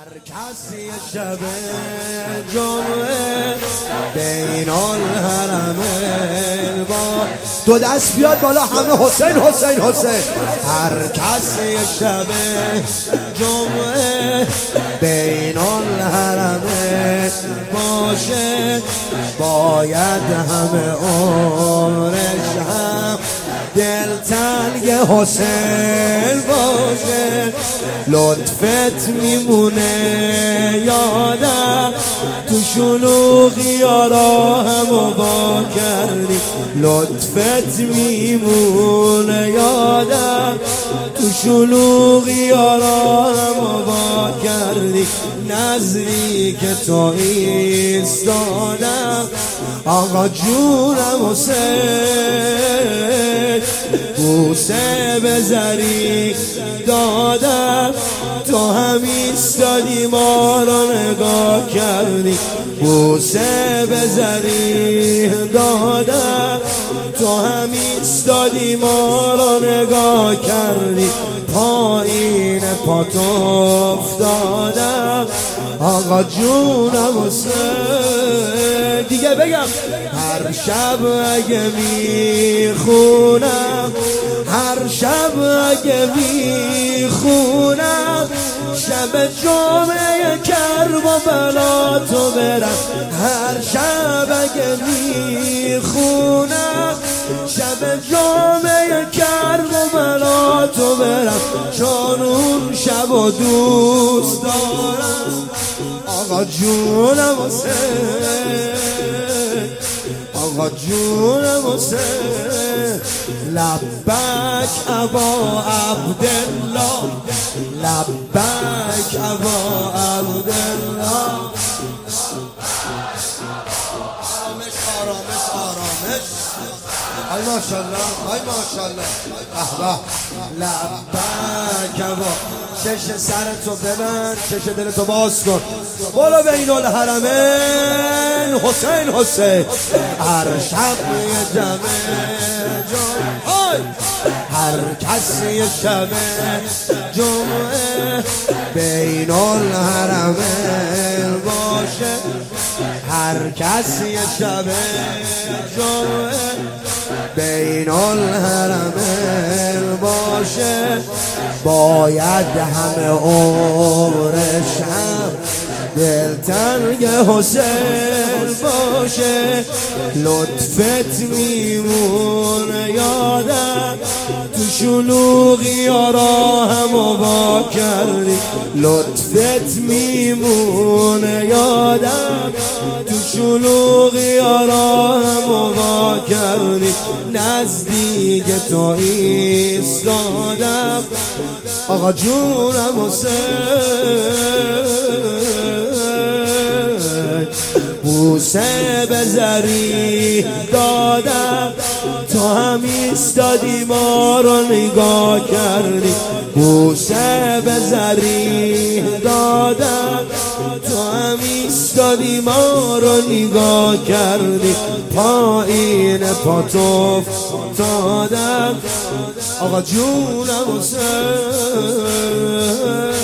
هر کسی شب جمعه بین الحرمین با دو دست بیاد بالا همه حسین حسین حسین. هر کسی شب جمعه بین الحرمین باشه باید همه عمرش هم دلتنگ حسین باشه. لطفت میمونه یادم تو شلوغی را همو با کردی. لطفت میمونه یادم تو شلوغی را همو با کردی. نزدیک تو ایستادم آقا جونم حسین. بوسه بزری دادم تو هم ایستادی ما رو نگاه کردی. بوسه بزری دادم تو هم ایستادی ما رو نگاه کردی. پایین پات افتادم آقا جونم حسین. دیگه بگم هر شب اگه میخونم هر شب اگه میخونم شب جمعه کرب و بلا تو برم. هر شب اگه میخونم شب جمعه کرب و بلا تو برم. چون اون شب و دوست دارم آقا جونم حسین. آقا جونم حسین. لبک ابا عبدالله لبک ابا عبدالله. آرامش آرامش آرامش. آی ماشاءالله آی ماشاءالله. لبک ابا. چش سرتو ببند چش دلتو باز کن. برو بین الحرمین حسین حسین. هر شب جمعه هر کسی شب جمعه بین الحرمین باشه. هر کسی شب جمعه بین الحرمین باشه باید همه عمرش هم دلتنگ حسین باشه. لطفت میمونه یادم تو شلوغی را همو با کردی. لطفت میمونه یادم تو شلوغی را همو با کردی. نزدیک تو ایستادم آقا جونم حسین. بوسه بزری دادم تو هم ایستادی ما رو نگاه کردی. بوسه بزری دادم تو هم ایستادی ما رو نگاه کردی. پایین پات افتادم آقا جونم حسین.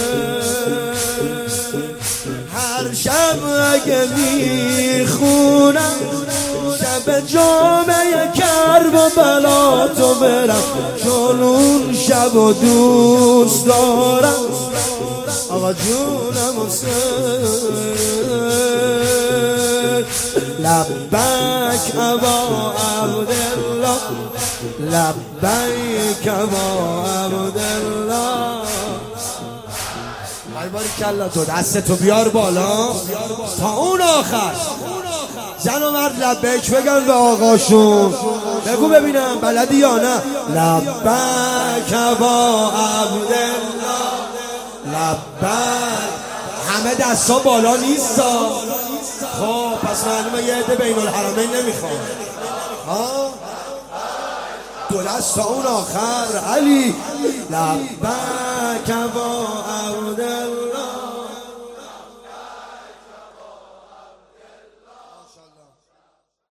هر شب اگه میخونم شب جمعه کرب و بلا تو برم. چون اون شب و دوست دارم آقا جونم حسین. لبک ابا عبدالله لبیک ابا عبدالله. ای باریکلا تو دستتو بیار بالا تا اون آخر. زن و مرد لبیک بگن به آقاشون. بگو ببینم بلدی یا نه. لبیک ابا عبدالله لبیک. همه دستا بالا نیستا. خب پس معلومه یه عده بین الحرمین نمیخوام. دو دست تا اون آخر علی. لبیک ابا عبدالله.